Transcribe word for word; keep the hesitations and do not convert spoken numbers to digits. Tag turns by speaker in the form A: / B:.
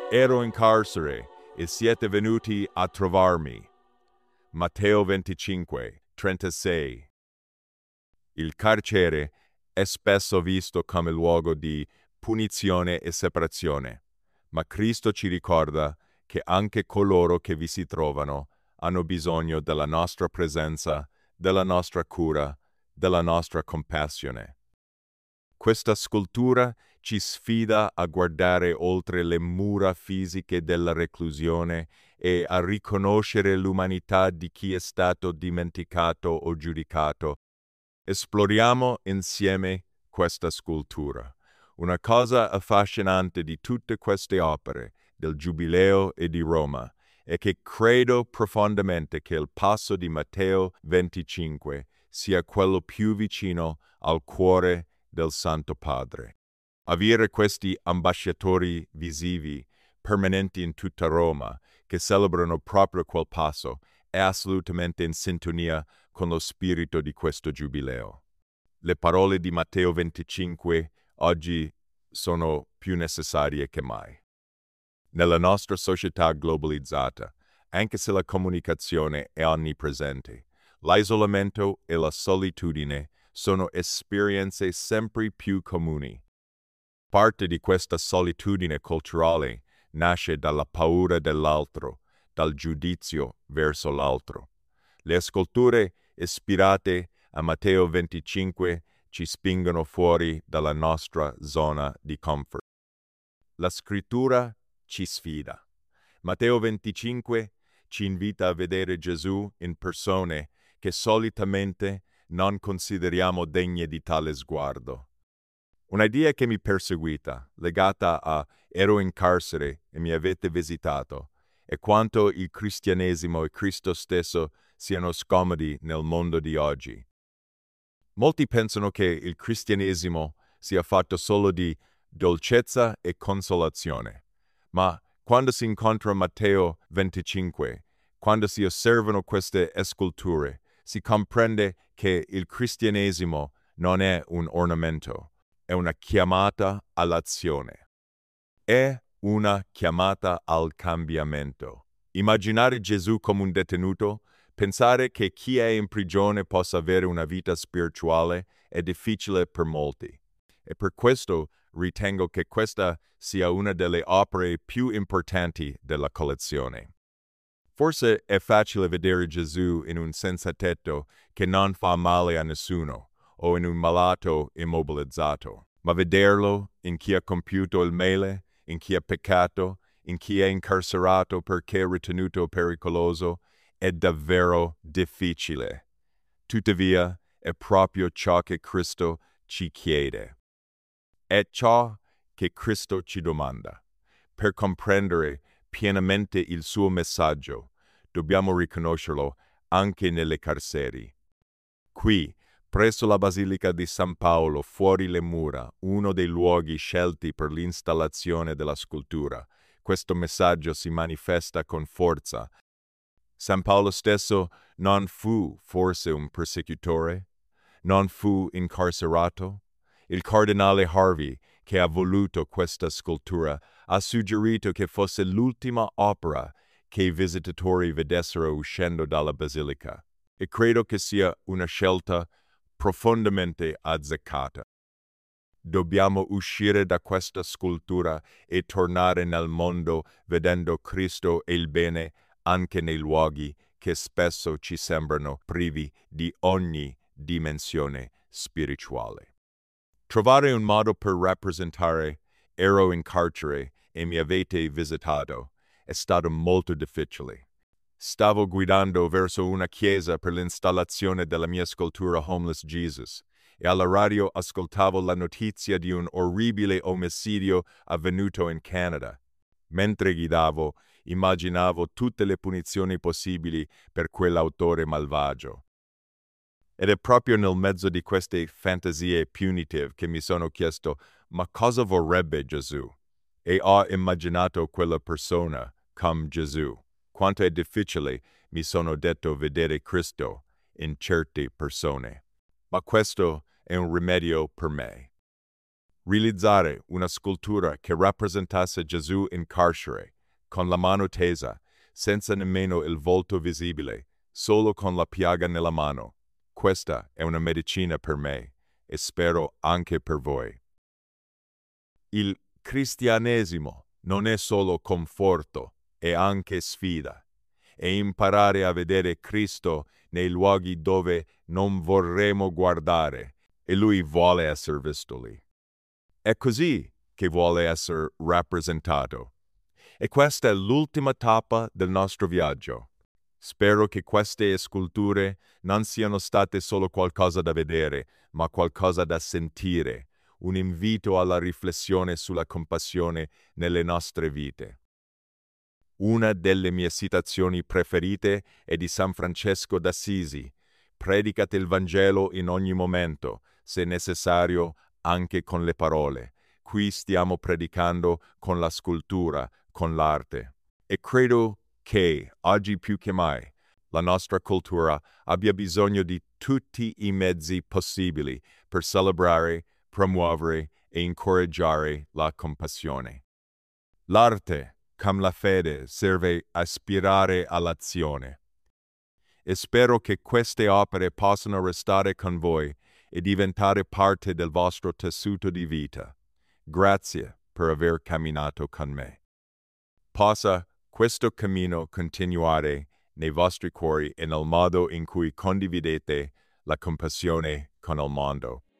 A: Ero in carcere e siete venuti a trovarmi. Matteo venticinque, trentasei. Il carcere è spesso visto come luogo di punizione e separazione, ma Cristo ci ricorda che anche coloro che vi si trovano hanno bisogno della nostra presenza, della nostra cura, della nostra compassione. Questa scultura ci sfida a guardare oltre le mura fisiche della reclusione e a riconoscere l'umanità di chi è stato dimenticato o giudicato. Esploriamo insieme questa scultura. Una cosa affascinante di tutte queste opere, del Giubileo e di Roma, è che credo profondamente che il passo di Matteo venticinque sia quello più vicino al cuore del Santo Padre. Avere questi ambasciatori visivi, permanenti in tutta Roma, che celebrano proprio quel passo, è assolutamente in sintonia con lo spirito di questo Giubileo. Le parole di Matteo venticinque oggi sono più necessarie che mai. Nella nostra società globalizzata, anche se la comunicazione è onnipresente, l'isolamento e la solitudine sono esperienze sempre più comuni. Parte di questa solitudine culturale nasce dalla paura dell'altro, dal giudizio verso l'altro. Le sculture ispirate a Matteo venticinque ci spingono fuori dalla nostra zona di comfort. La scrittura ci sfida. Matteo venticinque ci invita a vedere Gesù in persone che solitamente non consideriamo degne di tale sguardo. Un'idea che mi perseguita, legata a ero in carcere e mi avete visitato, è quanto il cristianesimo e Cristo stesso siano scomodi nel mondo di oggi. Molti pensano che il cristianesimo sia fatto solo di dolcezza e consolazione, ma quando si incontra Matteo venticinque, quando si osservano queste sculture, si comprende che il cristianesimo non è un ornamento, è una chiamata all'azione. È una chiamata al cambiamento. Immaginare Gesù come un detenuto, pensare che chi è in prigione possa avere una vita spirituale è difficile per molti. E per questo ritengo che questa sia una delle opere più importanti della collezione. Forse è facile vedere Gesù in un senza tetto che non fa male a nessuno, o in un malato immobilizzato, ma vederlo in chi ha compiuto il male, in chi ha peccato, in chi è incarcerato perché è ritenuto pericoloso, è davvero difficile. Tuttavia, è proprio ciò che Cristo ci chiede. È ciò che Cristo ci domanda. Per comprendere pienamente il suo messaggio, dobbiamo riconoscerlo anche nelle carceri. Qui, presso la Basilica di San Paolo, fuori le mura, uno dei luoghi scelti per l'installazione della scultura, questo messaggio si manifesta con forza. San Paolo stesso non fu forse un persecutore? Non fu incarcerato? Il cardinale Harvey, che ha voluto questa scultura, ha suggerito che fosse l'ultima opera che i visitatori vedessero uscendo dalla basilica. E credo che sia una scelta profondamente azzeccata. Dobbiamo uscire da questa scultura e tornare nel mondo vedendo Cristo e il bene anche nei luoghi che spesso ci sembrano privi di ogni dimensione spirituale. Trovare un modo per rappresentare ero in carcere e mi avete visitato è stato molto difficile. Stavo guidando verso una chiesa per l'installazione della mia scultura Homeless Jesus e alla radio ascoltavo la notizia di un orribile omicidio avvenuto in Canada. Mentre guidavo, immaginavo tutte le punizioni possibili per quell'autore malvagio. Ed è proprio nel mezzo di queste fantasie punitive che mi sono chiesto, ma cosa vorrebbe Gesù? E ho immaginato quella persona come Gesù. Quanto è difficile, mi sono detto, vedere Cristo in certe persone. Ma questo è un rimedio per me. Realizzare una scultura che rappresentasse Gesù in carcere, con la mano tesa, senza nemmeno il volto visibile, solo con la piaga nella mano. Questa è una medicina per me e spero anche per voi. Il cristianesimo non è solo conforto, è anche sfida. E imparare a vedere Cristo nei luoghi dove non vorremmo guardare, e Lui vuole essere visto lì. È così che vuole essere rappresentato. E questa è l'ultima tappa del nostro viaggio. Spero che queste sculture non siano state solo qualcosa da vedere, ma qualcosa da sentire, un invito alla riflessione sulla compassione nelle nostre vite. Una delle mie citazioni preferite è di San Francesco d'Assisi: predicate il Vangelo in ogni momento, se necessario anche con le parole. Qui stiamo predicando con la scultura, con l'arte. E credo che, oggi più che mai, la nostra cultura abbia bisogno di tutti i mezzi possibili per celebrare, promuovere e incoraggiare la compassione. L'arte, come la fede, serve a ispirare all'azione. E spero che queste opere possano restare con voi e diventare parte del vostro tessuto di vita. Grazie per aver camminato con me. Possa questo cammino continuare nei vostri cuori e nel modo in cui condividete la compassione con il mondo.